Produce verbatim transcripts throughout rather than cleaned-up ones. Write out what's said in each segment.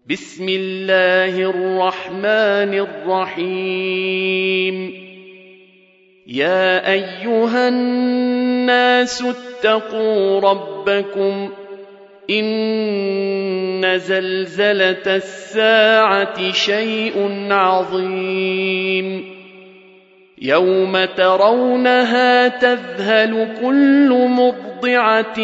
بسم الله الرحمن الرحيم يا أيها الناس اتقوا ربكم إن زلزلة الساعة شيء عظيم يوم ترونها تذهل كل مرضعة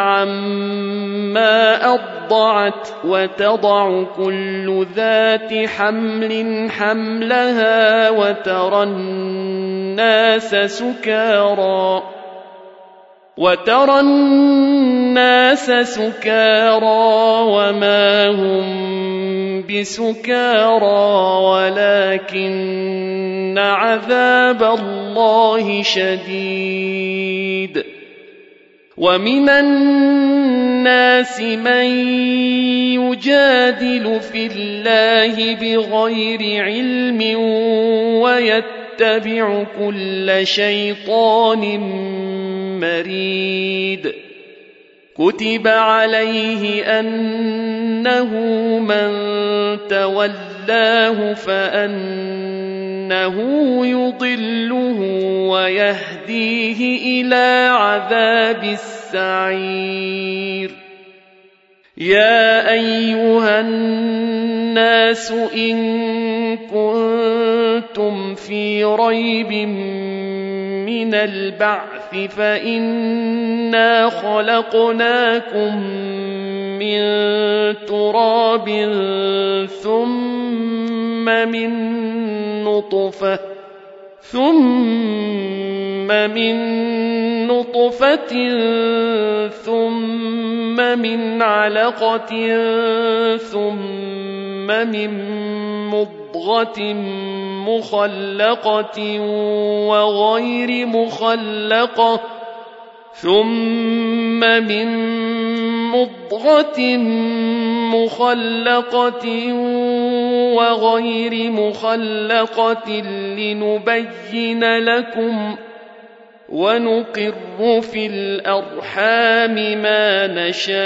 عما أرضعت وتضع كل ذات حمل حملها وترى الناس سكارى وترى الناس سكارى وما هم بسكارى ولكن عذاب الله شديد ومن الناس من يجادل في الله بغير علم ويتبع كل شيطان مريد كتب عليه أنه من تولاه فأنه يضله ويهديه إلى عذاب السعير يا أيها الناس إن كنتم في ريب من البعث فإنا خلقناكم من تراب ثم من نطفة ثم من نطفة ثم من علقة ثم من مضغة مخلقة وغير مخلقة ثم من مضغة مخلقة وغير مخلقة لنبين لكم ونقر في الأرحام ما نشاء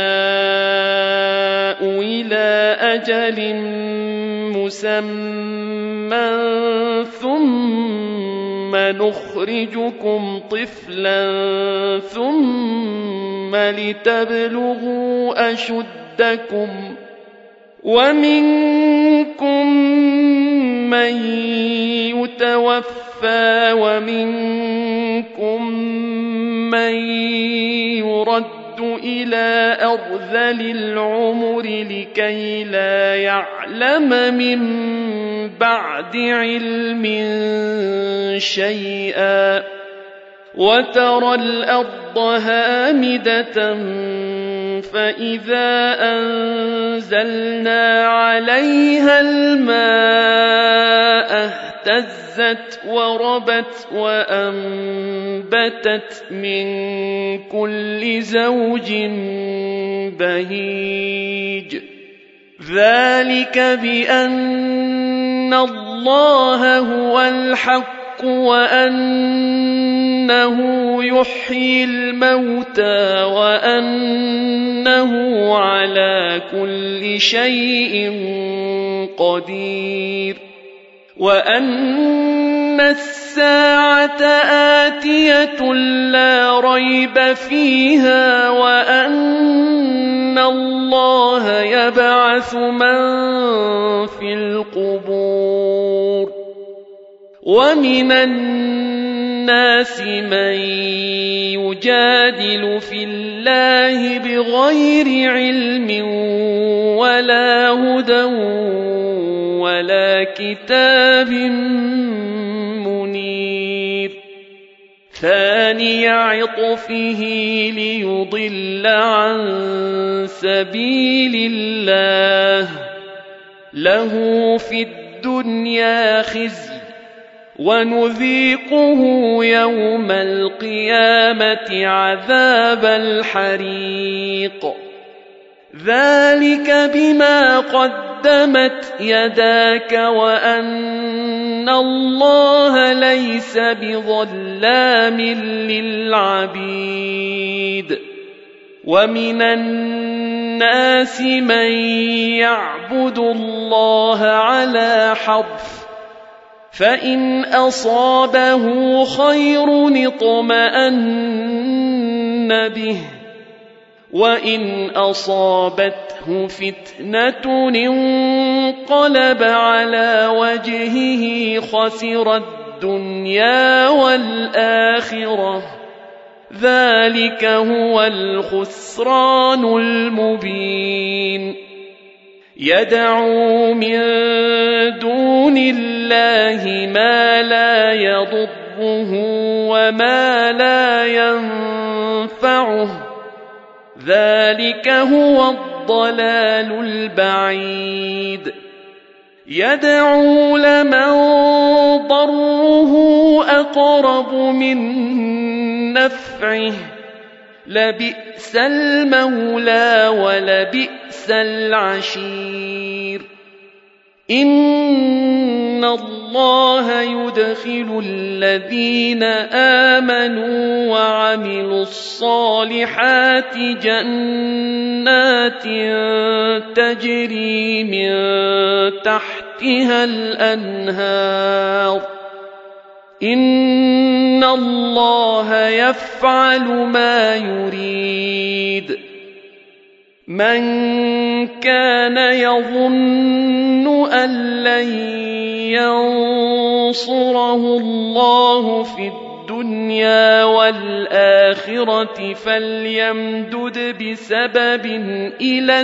إلى أجل مسمى ثم نخرجكم طفلا ثم لتبلغوا أشدكم ومنكم من يتوفى ومنكم من يرد إلى أرذل العمر لكي لا يعلم من بعد علم شيئا وترى الأرض هامدة فإذا أنزلنا عليها الماء اهتزت وربت وأنبتت من كل زوج بهيج ذلك بأن الله هو الحق وأنه يحيي الموتى وأنه على كل شيء قدير وأن الساعة آتية لا ريب فيها وأن الله يبعث من في القبور ومن الناس من يجادل في الله بغير علم ولا هدى ولا كتاب منير ثاني عطفه ليضل عن سبيل الله له في الدنيا خزي ونذيقه يوم القيامة عذاب الحريق ذلك بما قدمت يداك وأن الله ليس بظلام للعبيد ومن الناس من يعبد الله على حرف فإن أصابه خير اطمأن به وإن أصابته فتنة انقلب على وجهه خسر الدنيا والآخرة ذلك هو الخسران المبين يدعو من دون الله ما لا يضره وما لا ينفعه ذلك هو الضلال البعيد يدعو لمن ضره أقرب من نفعه لبئس المولى ولبئس العشير إن الله يدخل الذين آمنوا وعملوا الصالحات جنات تجري من تحتها الأنهار إن الله يفعل ما يريد من كان يظن أن لن ينصره الله في الدنيا والآخرة فليمدد بسبب إلى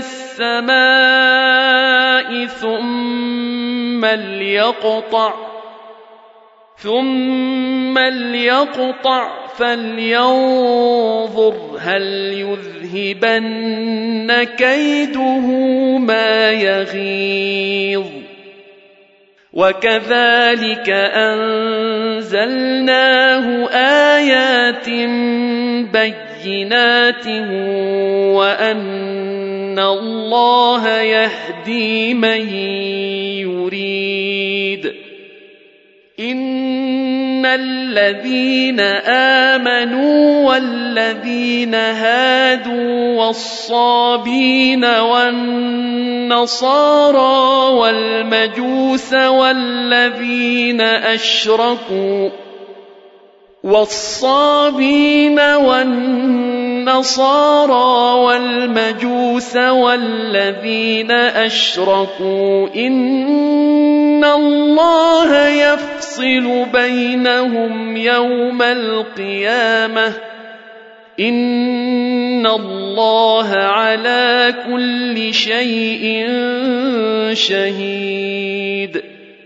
السماء ثم ليقطع ثم ليقطع فلينظر هل يذهبن كيده ما يغيظ وكذلك أنزلناه آيات بينات وأن الله يهدي من يريد إن الذين آمنوا والذين هادوا والصابين والنصارى والمجوس والذين أشركوا والصابين والنصارى والمجوس والذين أشركوا إن الله يفصل بينهم يوم القيامة إن الله على كل شيء شهيد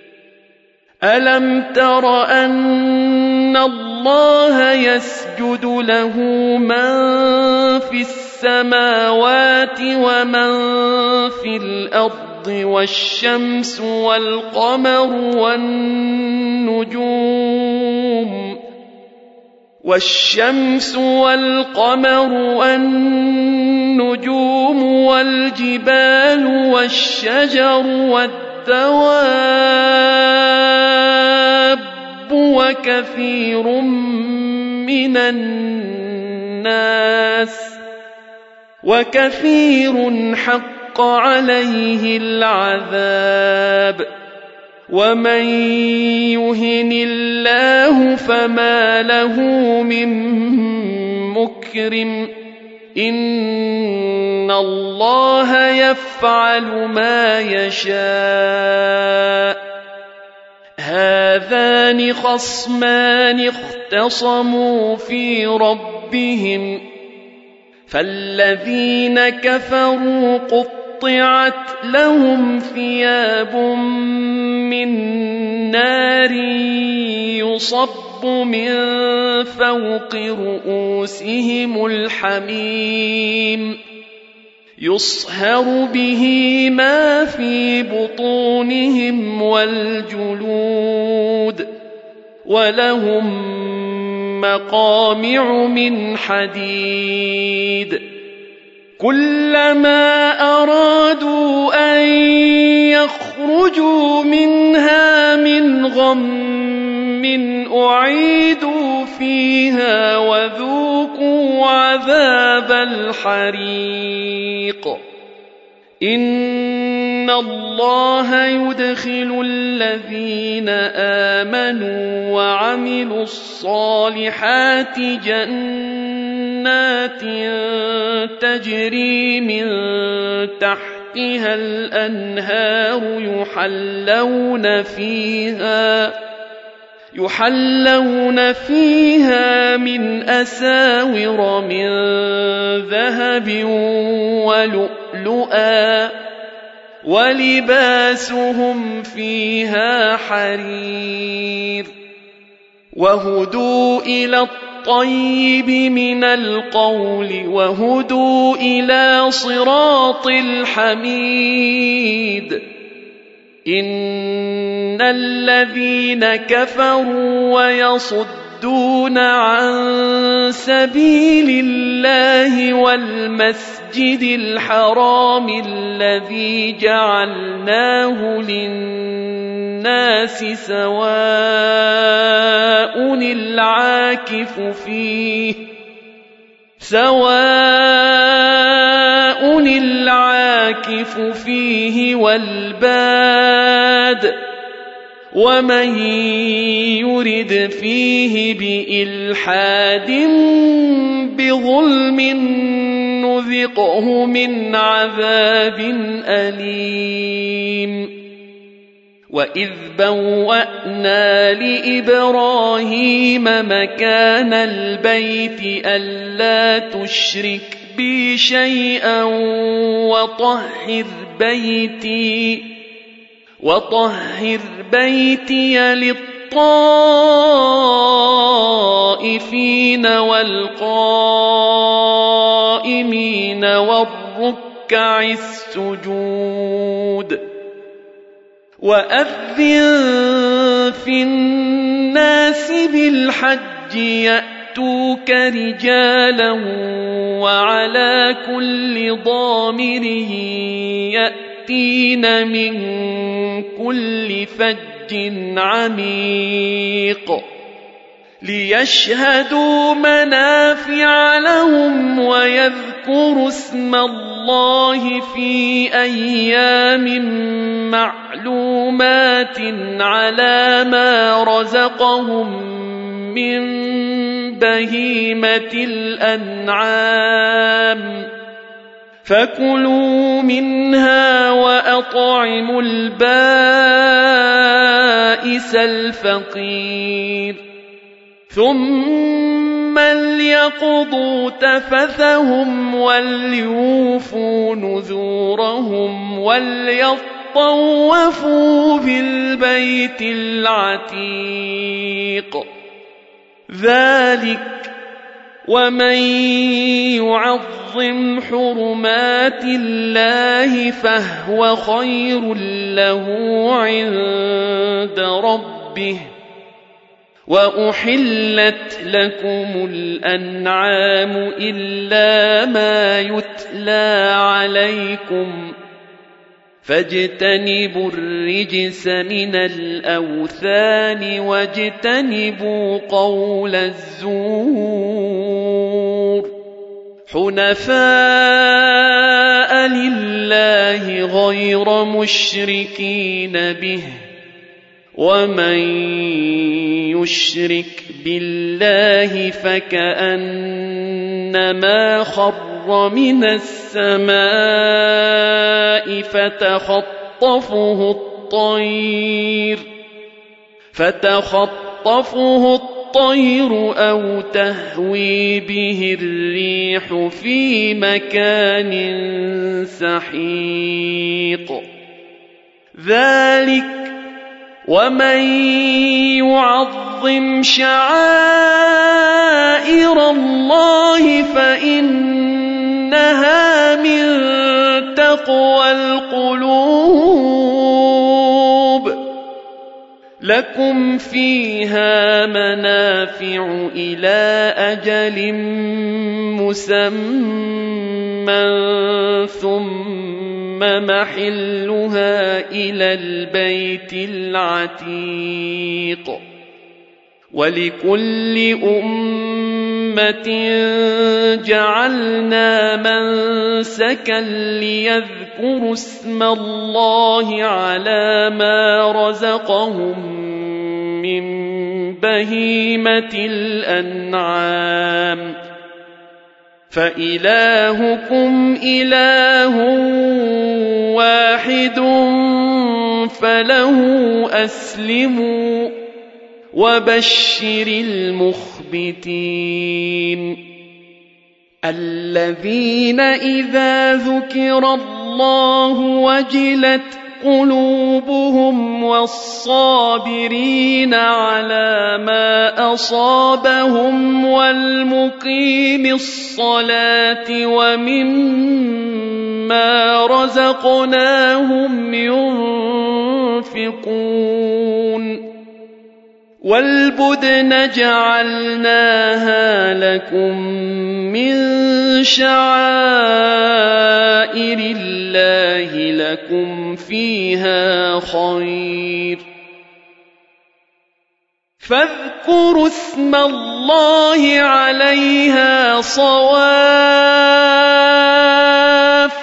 ألم تر أن الله يسجد له من في السماوات ومن في الأرض والشمس والقمر والنجوم والشمس والقمر والنجوم والجبال والشجر والدواب وكثير من الناس وكثير حق عليه العذاب ومن يهن الله فما له من مكرم إن الله يفعل ما يشاء هذان خصمان اختصموا في ربهم فالذين كفروا قطعت لهم ثياب من نار يصب من فوق رؤوسهم الحميم يصهر به ما في بطونهم والجلود ولهم مقامع من حديد كلما أرادوا أن يخرجوا منها من غم من أعيدوا فيها وذوقوا عذاب الحريق إن الله يدخل الذين آمنوا وعملوا الصالحات جنات تجري من تحتها الأنهار يحلون فيها يحلون فيها من أساور من ذهب ولؤلؤا ولباسهم فيها حرير وهدوا إلى الطيب من القول وهدوا إلى صراط الحميد إن الذين كفروا ويصدون عن سبيل الله والمسجد الحرام الذي جعلناه للناس سواء العاكف فيه سواء العاكف فيه والباد ومن يرد فيه بإلحاد بظلم نذقه من عذاب أليم وإذ بوأنا لإبراهيم مكان البيت ألا تشرك بي شيئا وطهر بيتي وطهر بيتي للطائفين والقائمين والركع السجود وأذن في الناس بالحج يأتوك رجالا وعلى كل ضامر يأتين من كل فج عميق ليشهدوا منافع لهم ويذكروا اسم الله في أيام معلومات على ما رزقهم من بهيمة الأنعام فكلوا منها وأطعموا البائس الفقير ثم ليقضوا تفثهم وليوفوا نذورهم وليطوفوا بالبيت العتيق ذلك ومن يعظم حرمات الله فهو خير له عند ربه وأحلت لكم الأنعام إلا ما يتلى عليكم فاجتنبوا الرجس من الأوثان واجتنبوا قول الزور حنفاء لله غير مشركين به ومن يشرك بالله فكأنما خر من السماء فتخطفه الطير فتخطفه الطير أو تهوي به الريح في مكان سحيق ذلك ومن يعظم شعائر الله فإنها من تقوى القلوب لكم فيها منافع إلى أجل مسمى ثم محلها إلى البيت العتيق ولكل أمة جعلنا منسكا ليذكروا اسم الله على ما رزقهم من بهيمة الأنعام فإلهكم إله واحد فله أسلموا وبشر المخبتين الذين إذا ذكر الله وجلت قلوبهم والصابرين على ما أصابهم والمقيم الصلاة ومما رزقناهم ينفقون والبدن جعلناها لكم من شعائر الله لكم فيها خير فاذكروا اسم الله عليها صواف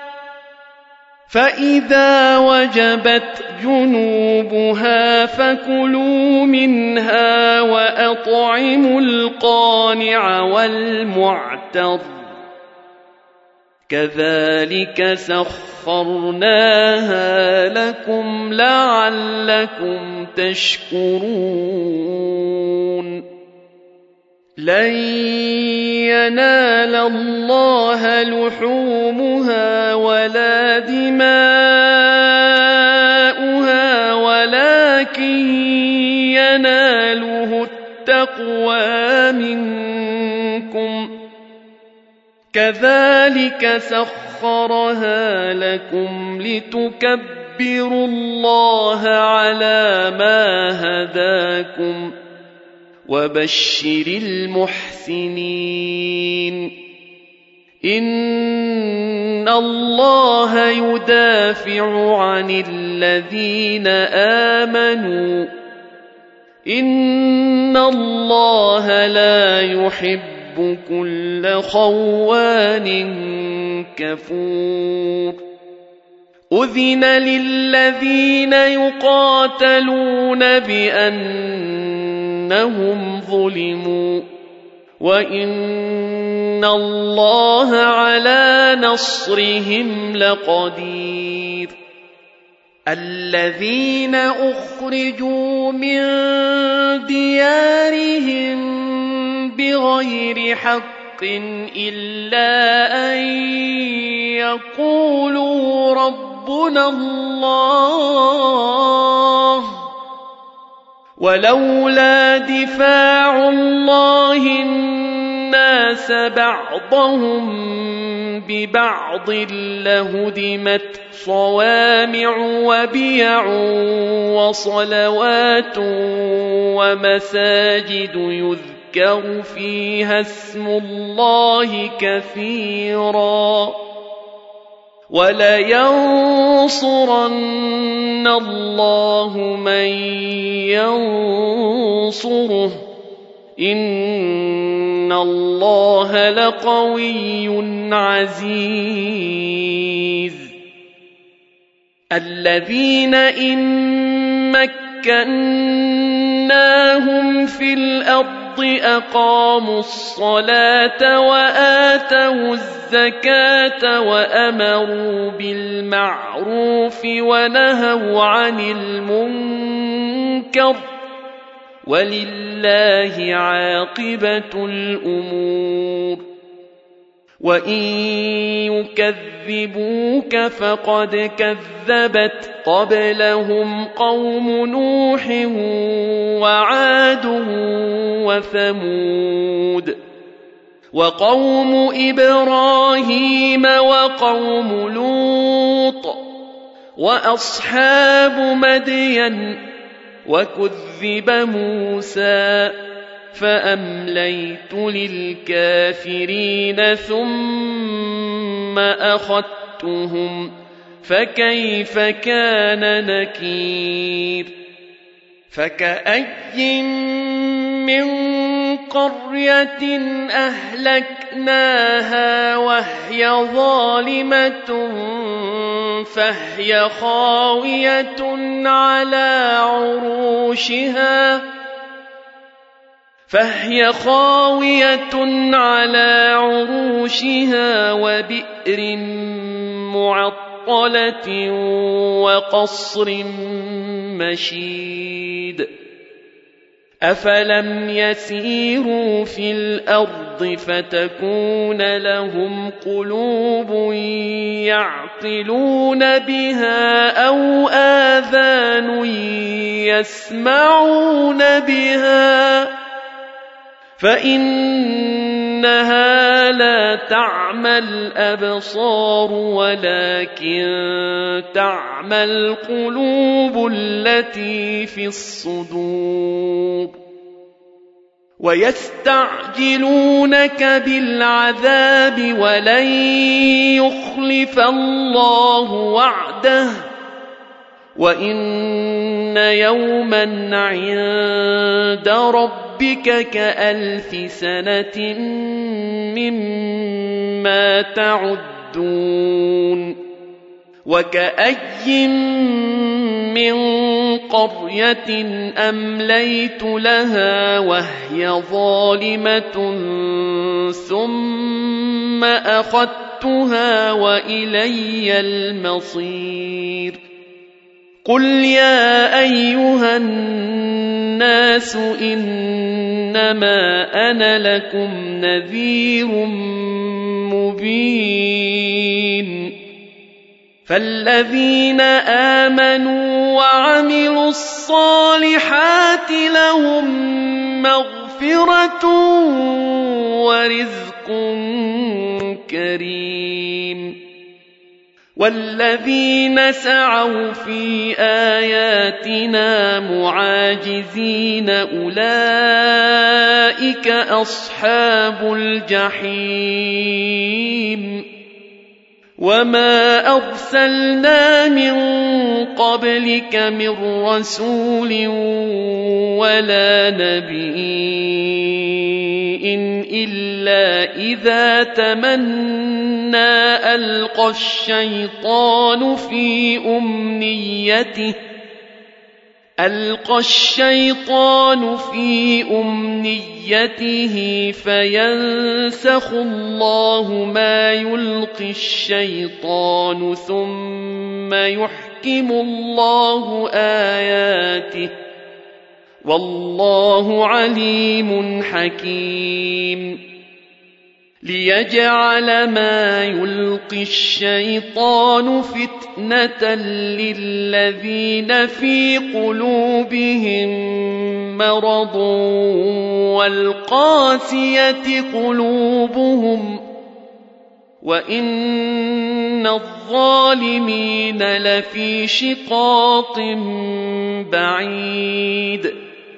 فإذا وجبت جنوبها فكلوا منها وأطعموا القانع والمعتر كذلك سخرناها لكم لعلكم تشكرون لن ينال الله لحومها ولا دماؤها ولكن يناله التقوى منكم كذلك سخرها لكم لتكبروا الله على ما هداكم وبشر المحسنين إن الله يدافع عن الذين آمنوا إن الله لا يحب كل خوان كفور أذن للذين يقاتلون بأنهم ظلموا وإن الله على نصرهم لقدير الذين أخرجوا من ديارهم بغير حق إلا أن يقولوا ربنا الله ولولا دفاع الله الناس بعضهم ببعض لهدمت صوامع وبيع وصلوات ومساجد يذكر فيها اسم الله كثيرا ولينصرن الله من ينصره إن الله لقوي عزيز الذين إن مكناهم في الأرض أقاموا الصلاة وآتوا الزكاة وأمروا بالمعروف ونهوا عن المنكر ولله عاقبة الأمور وإن يكذبوك فقد كذبت قبلهم قوم نوح وعاد وثمود وقوم إبراهيم وقوم لوط وأصحاب مدين وكذب موسى فأمليت للكافرين ثم أخذتهم فكيف كان نكير فكأي من قرية أهلكناها وهي ظالمة فهي خاوية على عروشها فهي خاوية على عروشها وبئر معطلة وقصر مشيد أفلم يسيروا في الأرض فتكون لهم قلوب يعقلون بها أو آذان يسمعون بها فإنها لا تعمى الأبصار ولكن تعمى القلوب التي في الصدور ويستعجلونك بالعذاب ولن يخلف الله وعده وإن يوما عند ربك كألف سنة مما تعدون وكأي من قرية أمليت لها وهي ظالمة ثم أخذتها وإلي المصير قل يا أيها الناس إنما أنا لكم نذير مبين فالذين آمنوا وعملوا الصالحات لهم مغفرة ورزق كريم والذين سعوا في آياتنا معاجزين أولئك أصحاب الجحيم وما أرسلنا من قبلك من رسول ولا نبي إلا إذا تمنى ألقى الشيطان في أمنيته ألقى الشيطان في أمنيته فينسخ الله ما يلقي الشيطان ثم يحكم الله آياته والله عليم حكيم ليجعل ما يلقي الشيطان فتنة للذين في قلوبهم مرض والقاسية قلوبهم وإن الظالمين لفي شقاق بعيد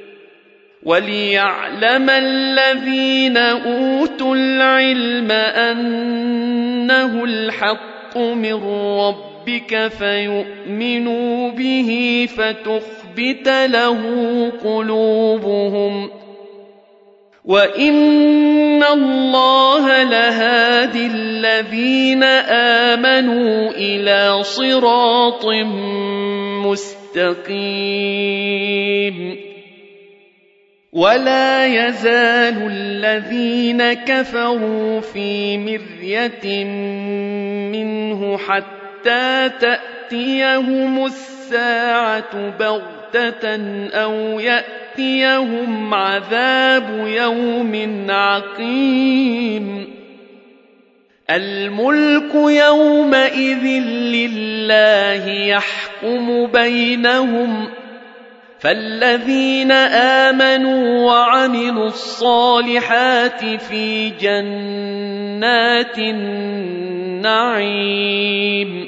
وليعلم الذين أوتوا العلم أنه الحق من ربك فيؤمنوا به فتخبت له قلوبهم وإن الله لهادي الذين آمنوا إلى صراط مستقيم ولا يزال الذين كفروا في مرية منه حتى تأتيهم الساعة بغتة أو يأتيهم عذاب يوم عقيم الملك يومئذ لله يحكم بينهم فالذين آمنوا وعملوا الصالحات في جنات النعيم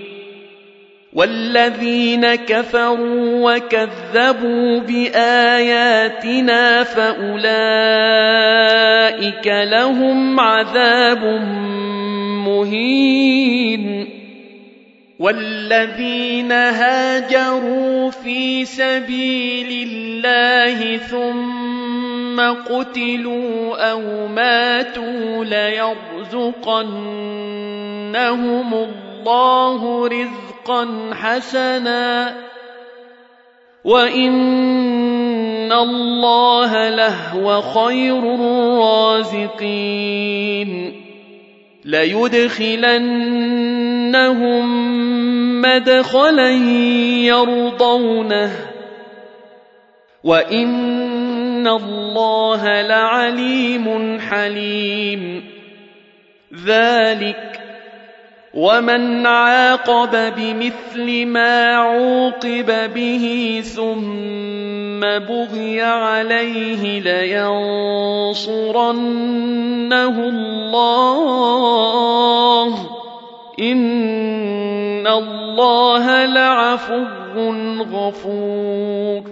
والذين كفروا وكذبوا بآياتنا فأولئك لهم عذاب مهين والذين هاجروا في سبيل الله ثم قتلوا أو ماتوا ليرزقنهم الله رزقا حسنا وإن الله لهو خير الرازقين ليدخلنهم مدخلا يرضونه وإن الله لعليم حليم ذلك ومن عاقب بمثل ما عوقب به ثم بغي عليه لينصرنه الله إن الله لعفو غفور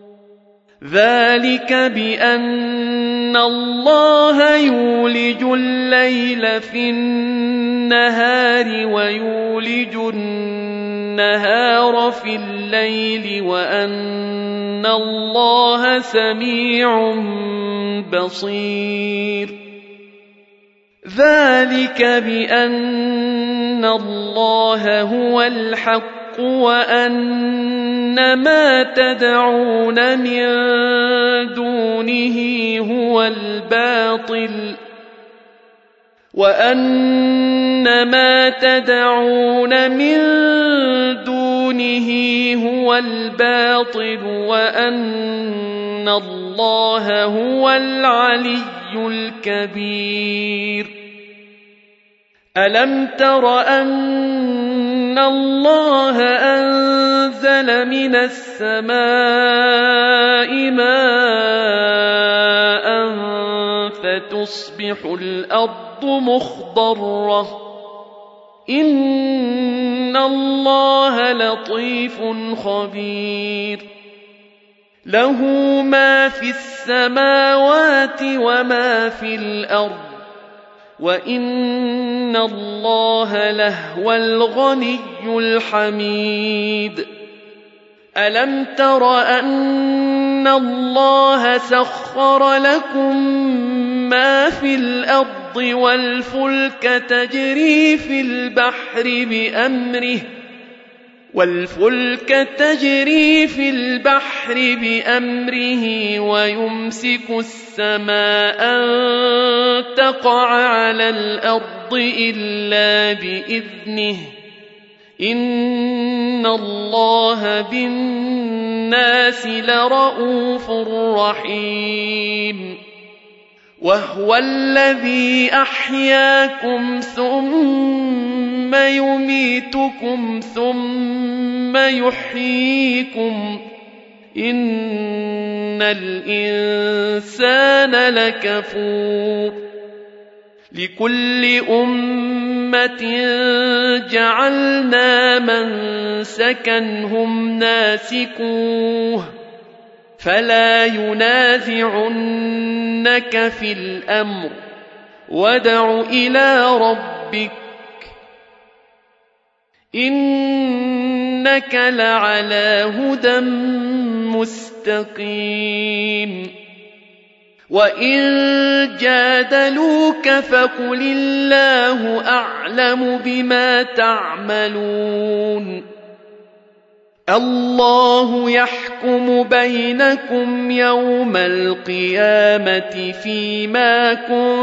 ذلك بأن الله يولج الليل في النهار ويولج النهار في الليل وأن الله سميع بصير ذلك بأن الله هو الحق وأن ما تدعون من دونه هو الباطل وأن ما تدعون من دونه هو الباطل وأن الله هو العلي الكبير ألم تر أن الله أنزل من السماء ماء فتصبح الأرض مخضرة إن الله لطيف خبير له ما في السماوات وما في الأرض وإن الله لهو الغني الحميد ألم تر أن الله سخر لكم ما في الأرض والفلك تجري في البحر بأمره والفلك تجري في البحر بأمره ويمسك السماء أن تقع على الأرض إلا بإذنه إن الله بالناس لرءوف رحيم وهو الذي أحياكم ثم يميتكم ثم يحييكم إن الإنسان لكفور لكل أمة جعلنا منسكا هم ناسكوه فلا ينازعنك في الأمر وادع إلى ربك إنك لعلى هدى مستقيم وإن جادلوك فقل الله أعلم بما تعملون الله يحكم بينكم يوم القيامة فيما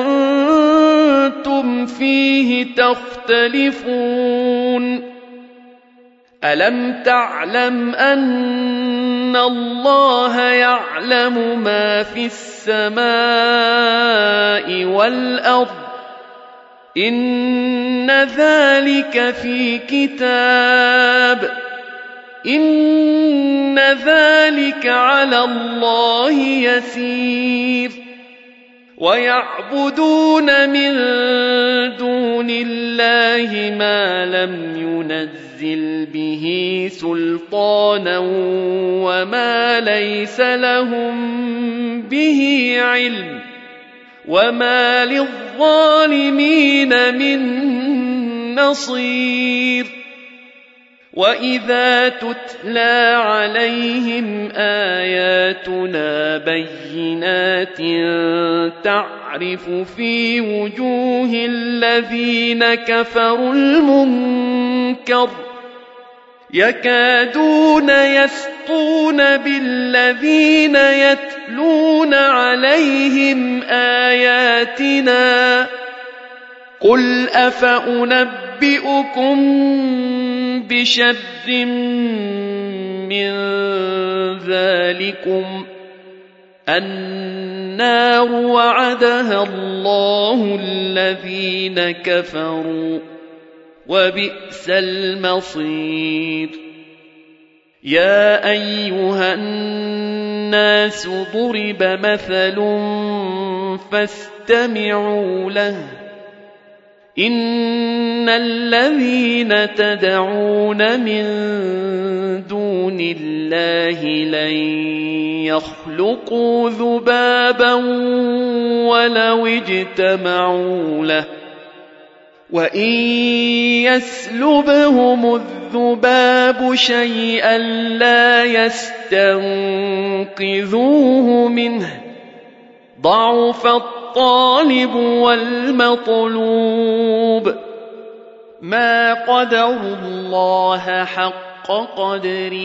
كنتم فيه تختلفون ألم تعلم أن الله يعلم ما في السماء والأرض إن ذلك في كتاب إن ذلك على الله يسير ويعبدون من دون الله ما لم ينزل به سلطانا وما ليس لهم به علم وما للظالمين من نصير وإذا تتلى عليهم آياتنا بينات تعرف في وجوه الذين كفروا المنكر يكادون يسطون بالذين يتلون عليهم آياتنا قل أفأنبئكم بشر من ذلكم النار وعدها الله الذين كفروا وبئس المصير يا أيها الناس ضرب مثل فاستمعوا له إن الذين تدعون من دون الله لن يخلقوا ذبابا ولو اجتمعوا له وإن يسلبهم الذباب شيئا لا يستنقذوه منه ضعف الطالب والمطلوب ما قدروا الله حق قدره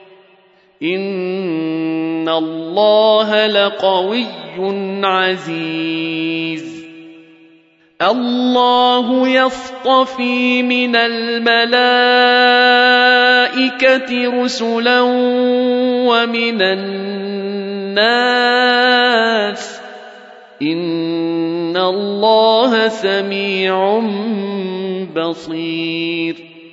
إن الله لقوي عزيز الله يصطفي من الملائكة رسلا ومن الناس إن الله سميع بصير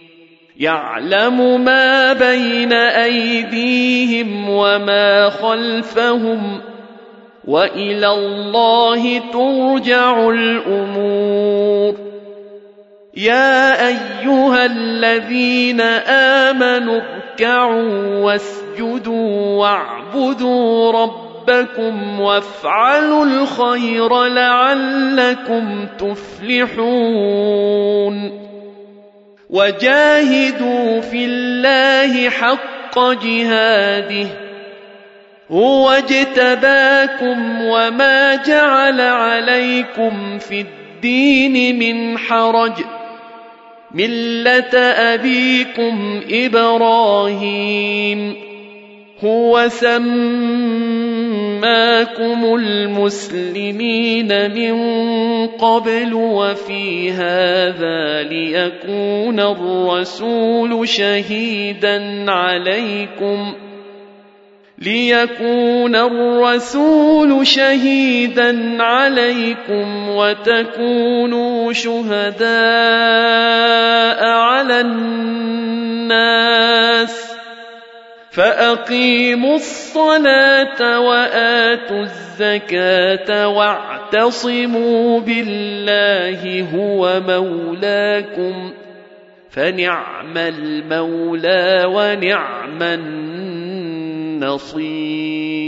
يعلم ما بين أيديهم وما خلفهم وإلى الله ترجع الأمور يا أيها الذين آمنوا اركعوا واسجدوا واعبدوا ربكم وافعلوا الخير لعلكم تفلحون وجاهدوا في الله حق جهاده هو اجتباكم وما جعل عليكم في الدين من حرج ملة أبيكم إبراهيم هو سماكم المسلمين من قبل وفي هذا ليكون الرسول شهيدا عليكم ليكون الرسول شهيدا عليكم وتكونوا شهداء على الناس فأقيموا الصلاة وآتوا الزكاة واعتصموا بالله هو مولاكم فنعم المولى ونعم النصير